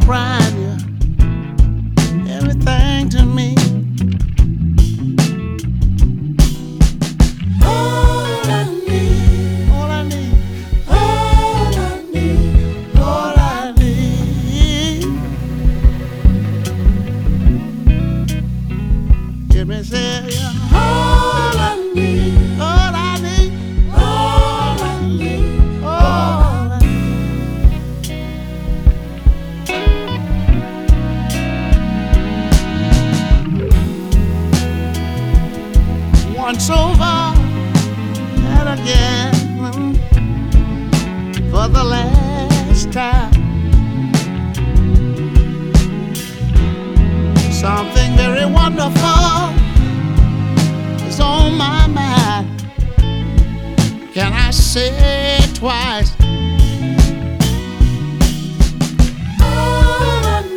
crying, you're everything to me. All I need, all I need, all I need, all I need. Give me say, yeah. All I need, all I need, all I need, all I need. Once over and again, for the last time, something very wonderful is on my mind. Can I say it twice? All I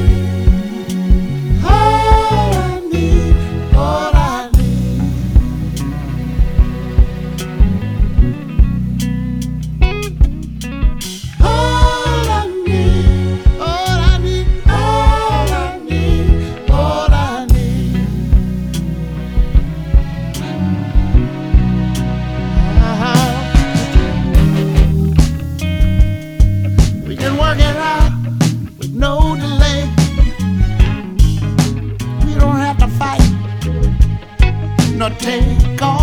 need, all I need, all I need. All I need, all I need, all I need, all I need. We can work it out with no delay. We don't have to fight, nor take off.